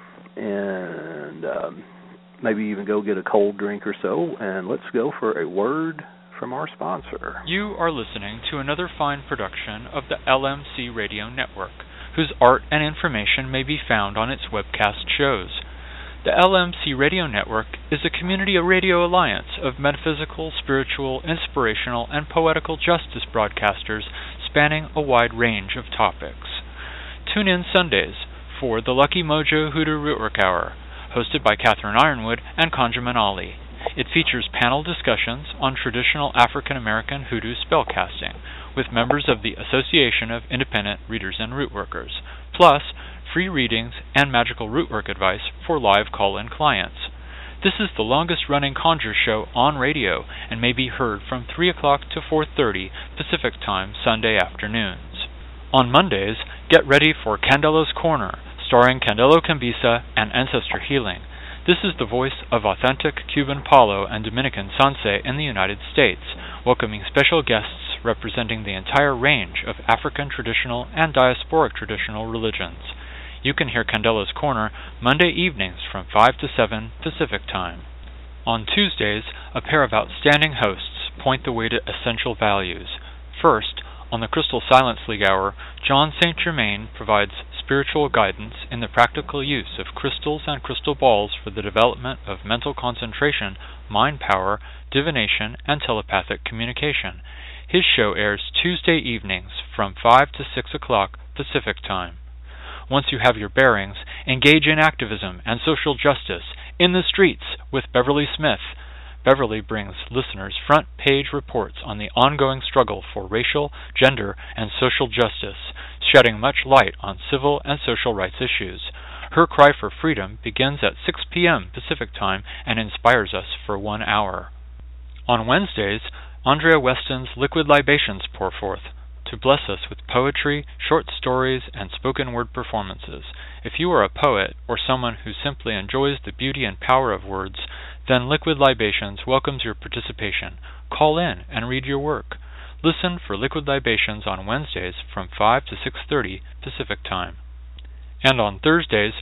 and um, maybe even go get a cold drink or so, and let's go for a word from our sponsor. You are listening to another fine production of the L M C Radio Network, whose art and information may be found on its webcast shows. The L M C Radio Network is a community radio alliance of metaphysical, spiritual, inspirational, and poetical justice broadcasters spanning a wide range of topics. Tune in Sundays for the Lucky Mojo Hoodoo Rootwork Hour, hosted by Catherine Ironwood and Conjurman Ali. It features panel discussions on traditional African American hoodoo spellcasting with members of the Association of Independent Readers and Rootworkers, plus free readings and magical rootwork advice for live call-in clients. This is the longest-running conjure show on radio and may be heard from three o'clock to four thirty Pacific Time Sunday afternoons. On Mondays, get ready for Candelo's Corner, starring Candelo Cambisa and Ancestor Healing. This is the voice of authentic Cuban Palo and Dominican Sanse in the United States, welcoming special guests representing the entire range of African traditional and diasporic traditional religions. You can hear Candelo's Corner Monday evenings from five to seven Pacific Time. On Tuesdays, a pair of outstanding hosts point the way to essential values. First, on the Crystal Silence League Hour, John Saint Germain provides spiritual guidance in the practical use of crystals and crystal balls for the development of mental concentration, mind power, divination, and telepathic communication. His show airs Tuesday evenings from five to six o'clock Pacific Time. Once you have your bearings, engage in activism and social justice in the streets with Beverly Smith. Beverly brings listeners front-page reports on the ongoing struggle for racial, gender, and social justice, shedding much light on civil and social rights issues. Her cry for freedom begins at six p.m. Pacific Time and inspires us for one hour. On Wednesdays, Andrea Weston's Liquid Libations pour forth to bless us with poetry, short stories, and spoken word performances. If you are a poet or someone who simply enjoys the beauty and power of words, then Liquid Libations welcomes your participation. Call in and read your work. Listen for Liquid Libations on Wednesdays from five to six thirty Pacific Time. And on Thursdays,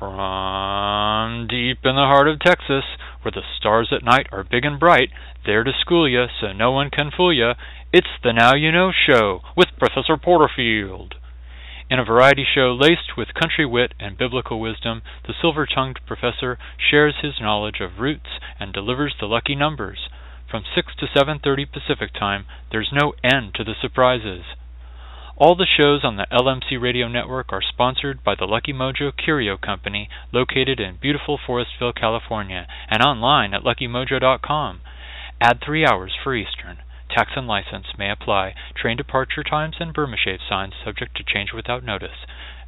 from deep in the heart of Texas, where the stars at night are big and bright, there to school ya so no one can fool ya, it's the Now You Know Show with Professor Porterfield. In a variety show laced with country wit and biblical wisdom, the silver-tongued professor shares his knowledge of roots and delivers the lucky numbers. From six to seven thirty Pacific Time, there's no end to the surprises. All the shows on the L M C Radio Network are sponsored by the Lucky Mojo Curio Company, located in beautiful Forestville, California, and online at lucky mojo dot com. Add three hours for Eastern. Tax and license may apply. Train departure times and Burma shave signs subject to change without notice.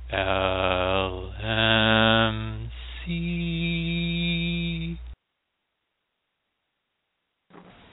L M C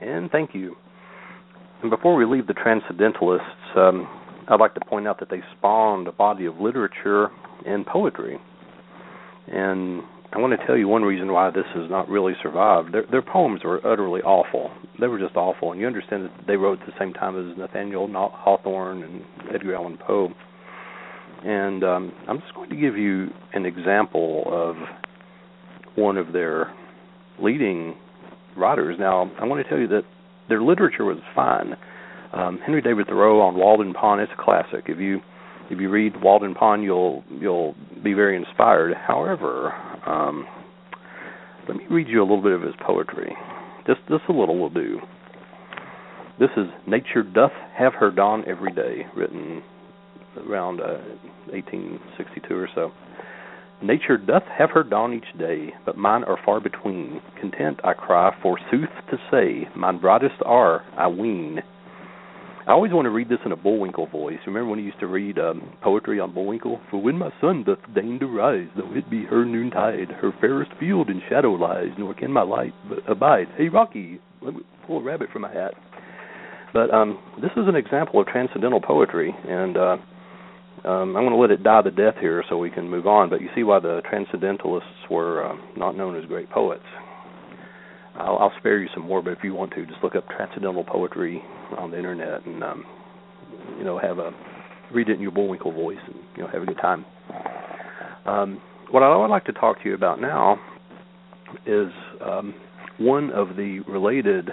and thank you. And before we leave the Transcendentalists, um, I'd like to point out that they spawned a body of literature and poetry. And I want to tell you one reason why this has not really survived. Their, their poems were utterly awful. They were just awful. And you understand that they wrote at the same time as Nathaniel Hawthorne and Edgar Allan Poe. And um, I'm just going to give you an example of one of their leading writers. Now, I want to tell you that their literature was fine. Um, Henry David Thoreau on Walden Pond is a classic. If you if you read Walden Pond, you'll you'll be very inspired. However, um, let me read you a little bit of his poetry. Just just a little will do. This is "Nature doth have her dawn every day," written around uh, eighteen sixty-two or so. Nature doth have her dawn each day, but mine are far between. Content, I cry, forsooth to say, mine brightest are, I ween. I always want to read this in a Bullwinkle voice. Remember when he used to read um, poetry on Bullwinkle? For when my sun doth deign to rise, though it be her noontide, her fairest field in shadow lies, nor can my light abide. Hey, Rocky, let me pull a rabbit from my hat. But um, this is an example of transcendental poetry, and uh, um, I'm going to let it die the death here so we can move on. But you see why the Transcendentalists were uh, not known as great poets. I'll, I'll spare you some more, but if you want to, just look up transcendental poetry on the internet and um, you know have a read it in your Bullwinkle voice and you know have a good time. Um, what I would like to talk to you about now is um, one of the related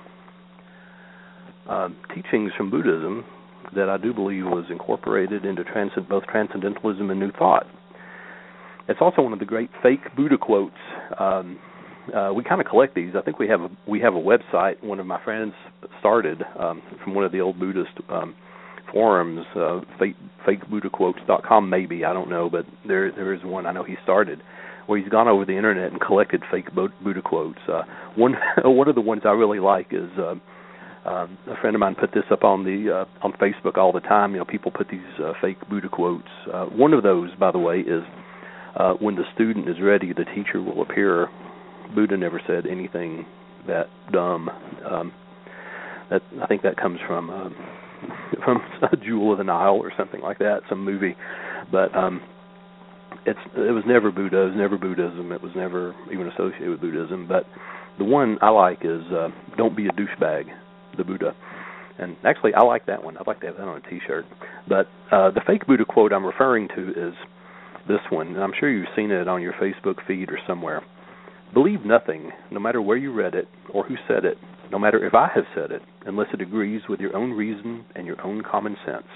uh, teachings from Buddhism that I do believe was incorporated into transcend- both Transcendentalism and New Thought. It's also one of the great fake Buddha quotes. Um, Uh, we kind of collect these. I think we have a, we have a website. One of my friends started um, from one of the old Buddhist um, forums, uh, fake, fake buddha quotes dot com maybe, I don't know, but there there is one I know he started where he's gone over the internet and collected fake Buddha quotes. Uh, one one of the ones I really like is uh, um, a friend of mine put this up on the uh, on Facebook all the time. You know, people put these uh, fake Buddha quotes. Uh, one of those, by the way, is uh, when the student is ready, the teacher will appear. Buddha never said anything that dumb. Um, that I think that comes from um, from Jewel of the Nile or something like that, some movie. But um, it's it was never Buddha. It was never Buddhism. It was never even associated with Buddhism. But the one I like is uh, "Don't be a douchebag," the Buddha. And actually, I like that one. I'd like to have that on a T-shirt. But uh, the fake Buddha quote I'm referring to is this one. And I'm sure you've seen it on your Facebook feed or somewhere. Believe nothing, no matter where you read it or who said it, no matter if I have said it, unless it agrees with your own reason and your own common sense.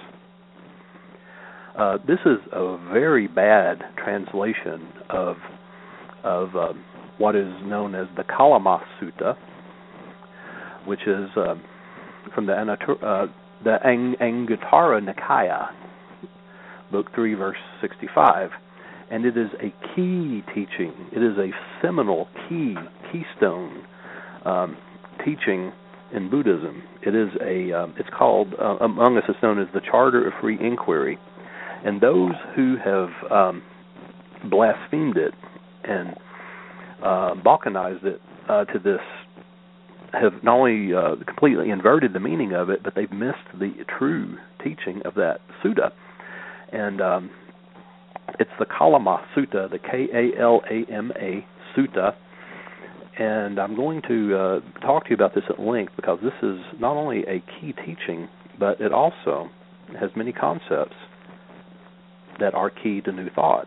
Uh, this is a very bad translation of of uh, what is known as the Kalama Sutta, which is uh, from the Anatur- uh, the Ang- Anguttara Nikaya, Book three, verse sixty-five. And it is a key teaching. It is a seminal key, keystone um, teaching in Buddhism. It is a. Um, it's called uh, among us. It's known as the Charter of Free Inquiry. And those who have um, blasphemed it and uh, balkanized it uh, to this have not only uh, completely inverted the meaning of it, but they've missed the true teaching of that sutta. And um, it's the Kalama Sutta, the K A L A M A Sutta, and I'm going to uh, talk to you about this at length because this is not only a key teaching, but it also has many concepts that are key to New Thought.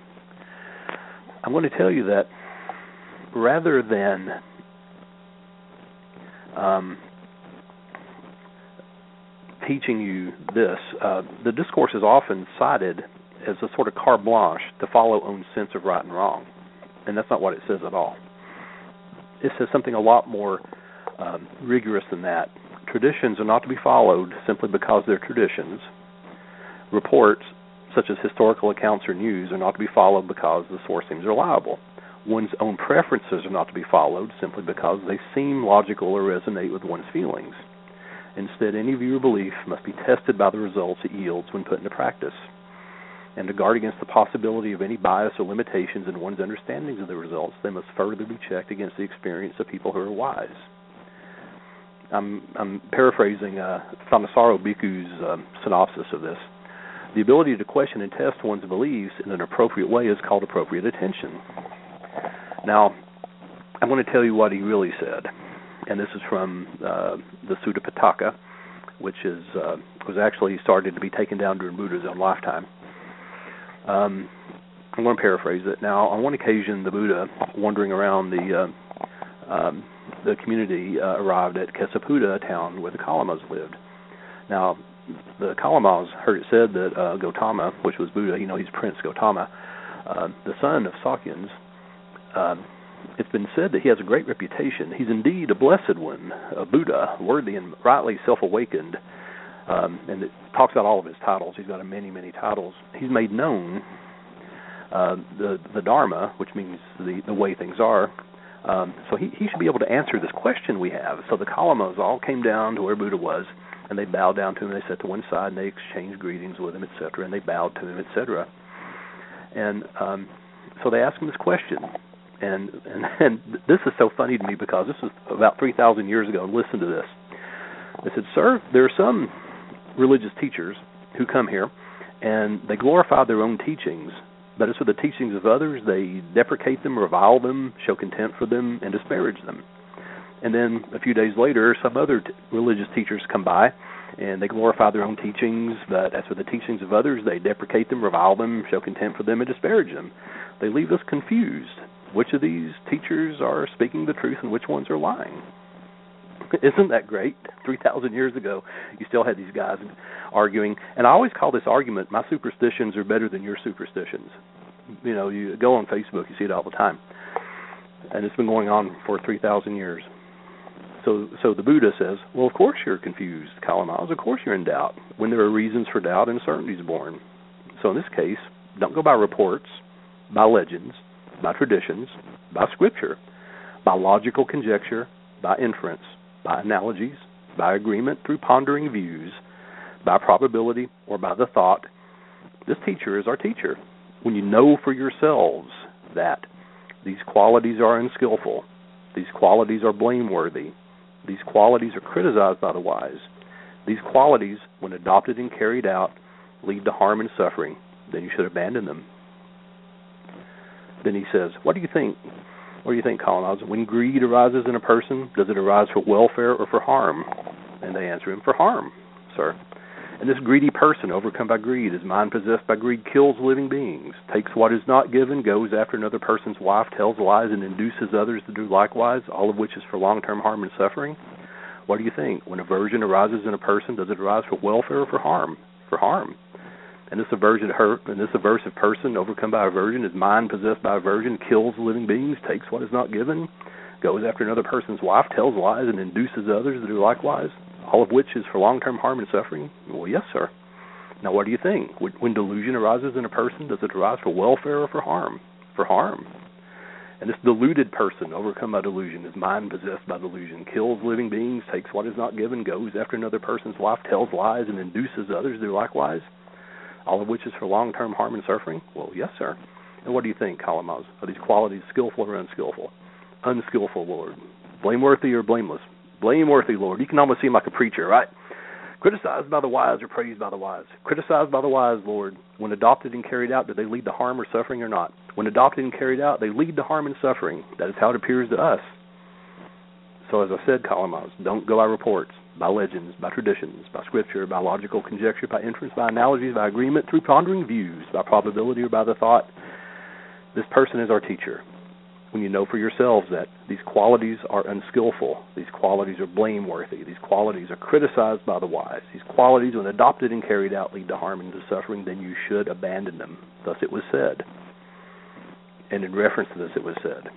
I'm going to tell you that rather than um, teaching you this, uh, the discourse is often cited as a sort of carte blanche to follow own sense of right and wrong. And that's not what it says at all. It says something a lot more um, rigorous than that. Traditions are not to be followed simply because they're traditions. Reports, such as historical accounts or news, are not to be followed because the source seems reliable. One's own preferences are not to be followed simply because they seem logical or resonate with one's feelings. Instead, any view or belief must be tested by the results it yields when put into practice. And to guard against the possibility of any bias or limitations in one's understandings of the results, they must further be checked against the experience of people who are wise. I'm, I'm paraphrasing uh, Thanissaro Bhikkhu's uh, synopsis of this. The ability to question and test one's beliefs in an appropriate way is called appropriate attention. Now, I'm going to tell you what he really said, and this is from uh, the Sutta Pitaka, which is uh, was actually started to be taken down during Buddha's own lifetime. Um, I'm going to paraphrase it. Now, on one occasion, the Buddha, wandering around the uh, um, the community, uh, arrived at Kesapuda, a town where the Kalamas lived. Now, the Kalamas heard it said that uh, Gautama, which was Buddha, you know, he's Prince Gautama, uh, the son of Sakyans, uh, it's been said that he has a great reputation. He's indeed a blessed one, a Buddha, worthy and rightly self-awakened. Um, and it talks about all of his titles. He's got many, many titles. He's made known uh, the the Dharma, which means the, the way things are. Um, so he, he should be able to answer this question we have. So the Kalamas all came down to where Buddha was, and they bowed down to him. They sat to one side, and they exchanged greetings with him, et cetera, and they bowed to him, et cetera. And um, so they asked him this question. And, and and this is so funny to me because this was about three thousand years ago. And listen to this. They said, "Sir, there are some religious teachers who come here, and they glorify their own teachings, but as for the teachings of others, they deprecate them, revile them, show contempt for them, and disparage them. And then a few days later, some other t- religious teachers come by, and they glorify their own teachings, but as for the teachings of others, they deprecate them, revile them, show contempt for them, and disparage them. They leave us confused. Which of these teachers are speaking the truth and which ones are lying?" Isn't that great? three thousand years ago, you still had these guys arguing. And I always call this argument, my superstitions are better than your superstitions. You know, you go on Facebook, you see it all the time. And it's been going on for three thousand years. So so the Buddha says, well, of course you're confused, Kalamas. Of course you're in doubt. When there are reasons for doubt, uncertainty is born. So in this case, don't go by reports, by legends, by traditions, by scripture, by logical conjecture, by inference, by analogies, by agreement through pondering views, by probability, or by the thought. This teacher is our teacher. When you know for yourselves that these qualities are unskillful, these qualities are blameworthy, these qualities are criticized by the wise, these qualities, when adopted and carried out, lead to harm and suffering, then you should abandon them. Then he says, what do you think? What do you think, Kalamas? When greed arises in a person, does it arise for welfare or for harm? And they answer him, for harm, sir. And this greedy person, overcome by greed, his mind possessed by greed, kills living beings, takes what is not given, goes after another person's wife, tells lies, and induces others to do likewise, all of which is for long-term harm and suffering. What do you think? When aversion arises in a person, does it arise for welfare or for harm? For harm. And this aversion, and this aversive person, overcome by aversion, his mind possessed by aversion, kills living beings, takes what is not given, goes after another person's wife, tells lies, and induces others to do likewise, all of which is for long-term harm and suffering? Well, yes, sir. Now, what do you think? When delusion arises in a person, does it arise for welfare or for harm? For harm. And this deluded person, overcome by delusion, his mind possessed by delusion, kills living beings, takes what is not given, goes after another person's wife, tells lies, and induces others to do likewise, all of which is for long-term harm and suffering? Well, yes, sir. And what do you think, Kalamas? Are these qualities skillful or unskillful? Unskillful, Lord. Blameworthy or blameless? Blameworthy, Lord. You can almost seem like a preacher, right? Criticized by the wise or praised by the wise? Criticized by the wise, Lord. When adopted and carried out, do they lead to harm or suffering or not? When adopted and carried out, they lead to harm and suffering. That is how it appears to us. So as I said, Kalamas, don't go by reports, by legends, by traditions, by scripture, by logical conjecture, by inference, by analogies, by agreement, through pondering views, by probability or by the thought. This person is our teacher. When you know for yourselves that these qualities are unskillful, these qualities are blameworthy, these qualities are criticized by the wise, these qualities, when adopted and carried out, lead to harm and to suffering, then you should abandon them. Thus it was said. And in reference to this, it was said.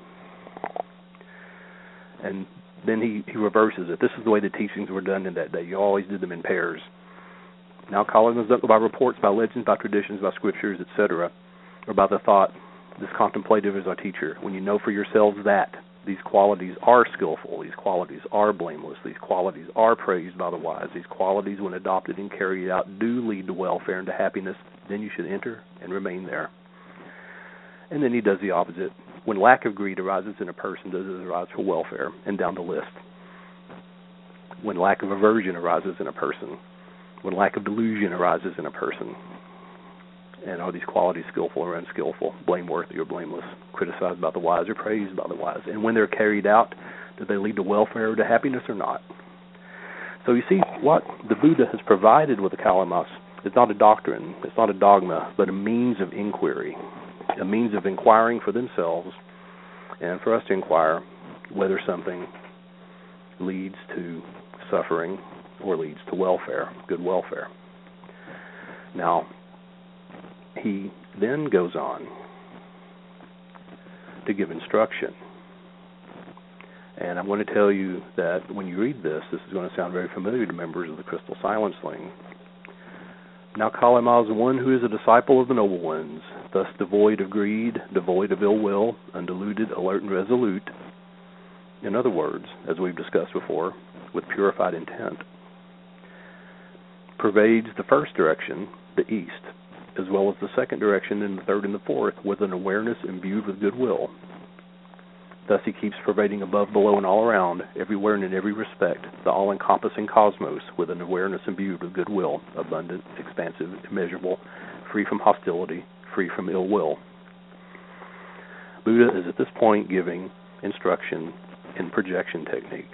And then he, he reverses it. This is the way the teachings were done in that day. You always did them in pairs. Now Kalamas don't go by reports, by legends, by traditions, by scriptures, et cetera, or by the thought. This contemplative is our teacher. When you know for yourselves that these qualities are skillful, these qualities are blameless, these qualities are praised by the wise, these qualities, when adopted and carried out, do lead to welfare and to happiness, then you should enter and remain there. And then he does the opposite. When lack of greed arises in a person, does it arise for welfare? And down the list. when lack of aversion arises in a person, when lack of delusion arises in a person. And are these qualities skillful or unskillful, blameworthy or blameless, criticized by the wise or praised by the wise? And when they're carried out, do they lead to welfare or to happiness or not? So you see, what the Buddha has provided with the Kalamas is not a doctrine, it's not a dogma, but a means of inquiry, a means of inquiring for themselves and for us to inquire whether something leads to suffering or leads to welfare, good welfare. Now, he then goes on to give instruction. And I'm going to tell you that when you read this, this is going to sound very familiar to members of the Crystal Silence Ling. Now Kalima is one who is a disciple of the Noble Ones, thus devoid of greed, devoid of ill will, undiluted, alert, and resolute. In other words, as we've discussed before, with purified intent. Pervades the first direction, the east, as well as the second direction and the third and the fourth, with an awareness imbued with goodwill. Thus he keeps pervading above, below, and all around, everywhere and in every respect, the all-encompassing cosmos, with an awareness imbued with goodwill, abundant, expansive, immeasurable, free from hostility, free from ill will. Buddha is at this point giving instruction in projection technique.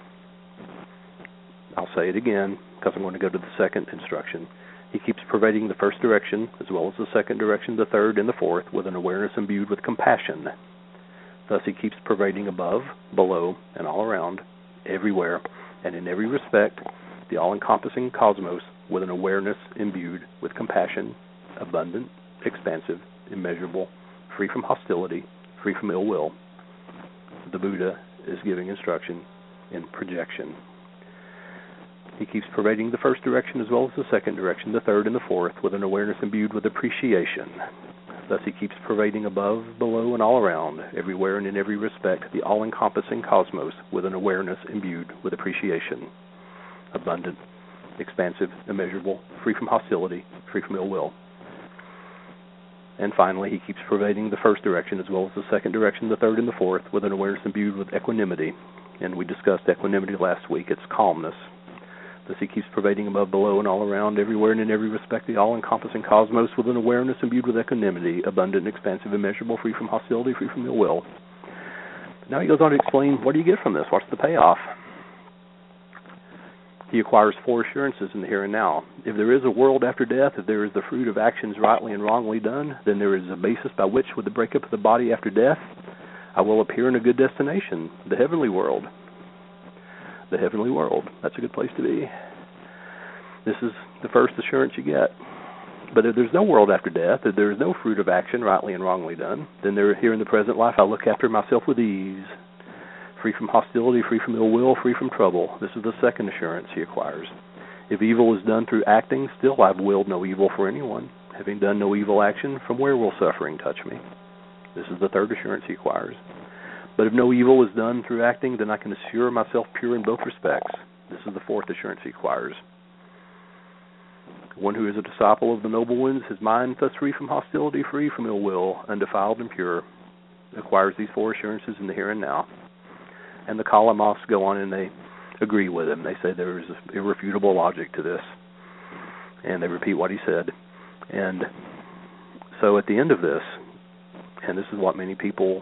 I'll say it again, because I'm going to go to the second instruction. He keeps pervading the first direction, as well as the second direction, the third, and the fourth, with an awareness imbued with compassion. Thus he keeps pervading above, below, and all around, everywhere, and in every respect, the all-encompassing cosmos, with an awareness imbued with compassion, abundant, expansive, immeasurable, free from hostility, free from ill will. The Buddha is giving instruction in projection. He keeps pervading the first direction as well as the second direction, the third and the fourth, with an awareness imbued with appreciation. Thus he keeps pervading above, below, and all around, everywhere and in every respect, the all-encompassing cosmos, with an awareness imbued with appreciation. Abundant, expansive, immeasurable, free from hostility, free from ill will. And finally, he keeps pervading the first direction as well as the second direction, the third and the fourth, with an awareness imbued with equanimity. And we discussed equanimity last week. It's calmness. Thus he keeps pervading above, below, and all around, everywhere and in every respect, the all-encompassing cosmos, with an awareness imbued with equanimity, abundant, expansive, immeasurable, free from hostility, free from ill will. Now he goes on to explain, what do you get from this? What's the payoff? He acquires four assurances in the here and now. If there is a world after death, if there is the fruit of actions rightly and wrongly done, then there is a basis by which, with the breakup of the body after death, I will appear in a good destination, the heavenly world. The heavenly world. That's a good place to be. This is the first assurance you get. But if there's no world after death, if there is no fruit of action rightly and wrongly done, then there, here in the present life I look after myself with ease, free from hostility, free from ill will, free from trouble. This is the second assurance he acquires. If evil is done through acting, still I've willed no evil for anyone. Having done no evil action, from where will suffering touch me? This is the third assurance he acquires. But if no evil is done through acting, then I can assure myself pure in both respects. This is the fourth assurance he acquires. One who is a disciple of the Noble Ones, his mind thus free from hostility, free from ill will, undefiled and pure, acquires these four assurances in the here and now. And the Kalamas go on and they agree with him. They say there is irrefutable logic to this. And they repeat what he said. And so at the end of this, and this is what many people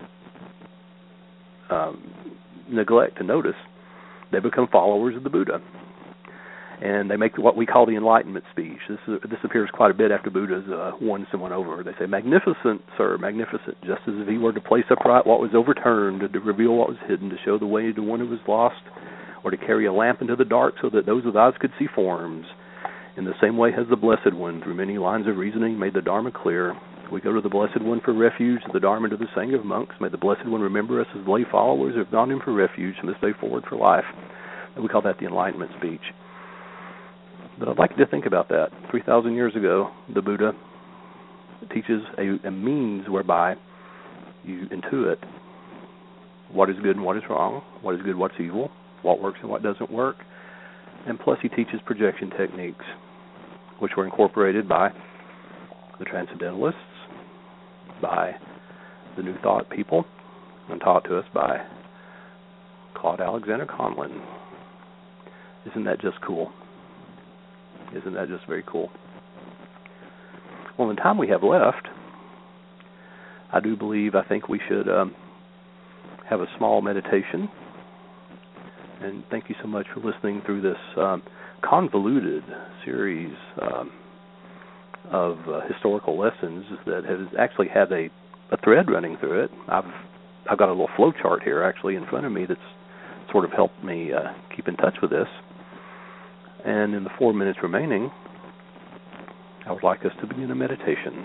Um, neglect to notice, they become followers of the Buddha. And they make what we call the Enlightenment speech. This is, this appears quite a bit after Buddha's uh, won someone over. They say, "Magnificent, sir, magnificent," just as if he were to place upright what was overturned, to reveal what was hidden, to show the way to one who was lost, or to carry a lamp into the dark so that those with eyes could see forms. In the same way has the Blessed One, through many lines of reasoning, made the Dharma clear. We go to the Blessed One for refuge, the Dharma to the saying of monks. May the Blessed One remember us as lay followers who have gone in for refuge from this day forward for life. And we call that the Enlightenment speech. But I'd like you to think about that. three thousand years ago, the Buddha teaches a, a means whereby you intuit what is good and what is wrong, what is good, what's evil, what works and what doesn't work. And plus he teaches projection techniques, which were incorporated by the Transcendentalists, by the New Thought people, and taught to us by Claude Alexander Conlin. Isn't that just cool? Isn't that just very cool? Well, in the time we have left, I do believe, I think we should um, have a small meditation. And thank you so much for listening through this um, convoluted series um, of uh, historical lessons that has actually had a, a thread running through it. I've I've got a little flow chart here actually in front of me that's sort of helped me uh, keep in touch with this. And in the four minutes remaining, I would like us to begin a meditation.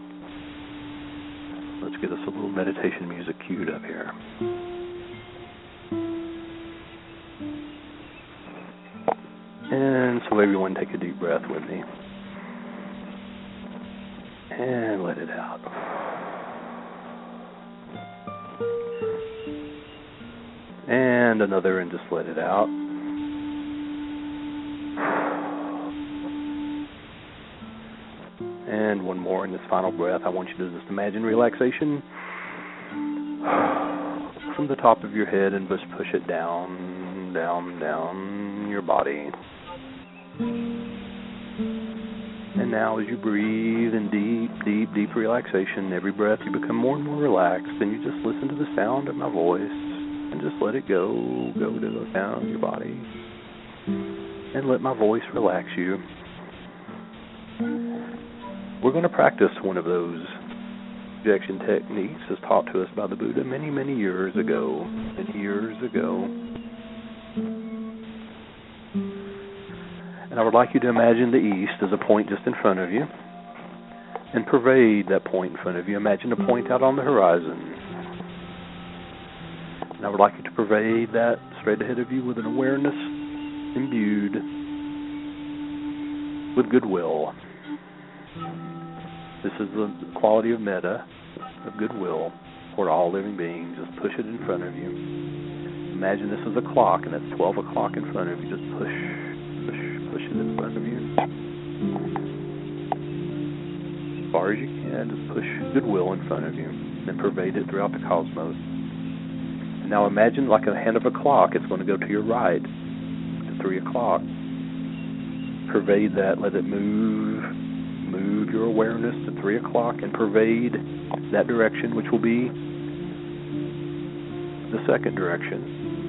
Let's get us a little meditation music queued up here. And so everyone take a deep breath with me. And let it out. And another, and just let it out. And one more in this final breath. I want you to just imagine relaxation from the top of your head and just push it down, down, down your body. And now as you breathe in deep, deep, deep relaxation, every breath you become more and more relaxed, and you just listen to the sound of my voice and just let it go, go, go down your body. And let my voice relax you. We're going to practice one of those projection techniques as taught to us by the Buddha many, many years ago. Many years ago. And I would like you to imagine the east as a point just in front of you and pervade that point in front of you. Imagine a point out on the horizon. And I would like you to pervade that straight ahead of you with an awareness imbued with goodwill. This is the quality of metta, of goodwill toward all living beings. Just push it in front of you. Imagine this is a clock, and it's twelve o'clock in front of you. Just push, push, push it in front of you. As far as you can, just push goodwill in front of you and pervade it throughout the cosmos. And now imagine like a hand of a clock. It's going to go to your right, to three o'clock. Pervade that. Let it move. Move your awareness to three o'clock and pervade that direction, which will be the second direction.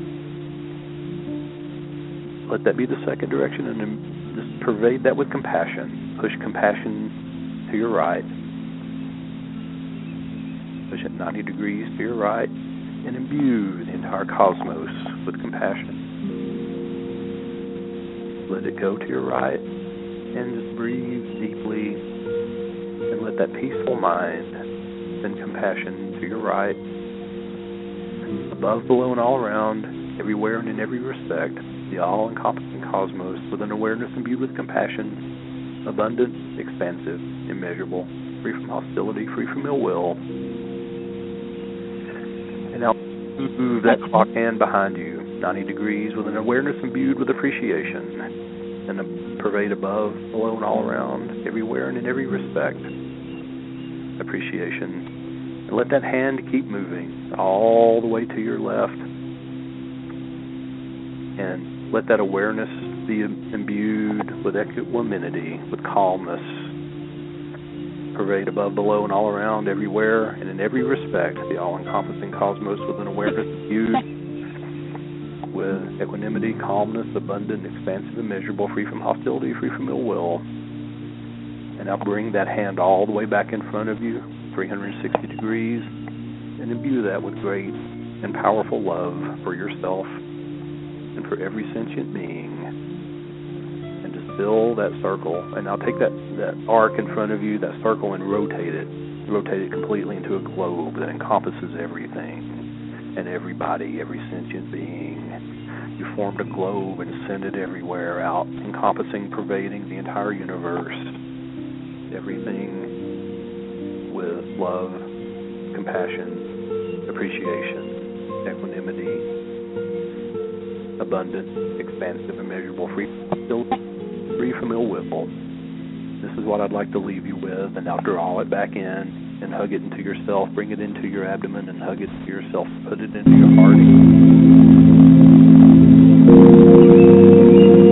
Let that be the second direction, and then just pervade that with compassion. Push compassion to your right. Push it ninety degrees to your right, and imbue the entire cosmos with compassion. Let it go to your right, and just breathe deeply, and let that peaceful mind send compassion to your right, above, below, and all around, everywhere and in every respect, the all-encompassing cosmos with an awareness imbued with compassion, abundant, expansive, immeasurable, free from hostility, free from ill will. And now move that clock hand behind you, ninety degrees, with an awareness imbued with appreciation, and pervade above, below, and all around, everywhere and in every respect, appreciation. And let that hand keep moving all the way to your left, and let that awareness be imbued with equanimity, with calmness, pervade above, below, and all around, everywhere and in every respect, the all-encompassing cosmos with an awareness imbued with equanimity, calmness, abundant, expansive, immeasurable, free from hostility, free from ill will. And now bring that hand all the way back in front of you, three hundred sixty degrees, and imbue that with great and powerful love for yourself and for every sentient being. And just fill that circle. And now take that, that arc in front of you, that circle, and rotate it. Rotate it completely into a globe that encompasses everything and everybody, every sentient being. You formed a globe and sent it everywhere out, encompassing, pervading the entire universe. Everything with love, compassion, appreciation, equanimity, abundant, expansive, immeasurable, free, free from ill will. This is what I'd like to leave you with, and now draw it back in and hug it into yourself. Bring it into your abdomen and hug it to yourself. Put it into your heart.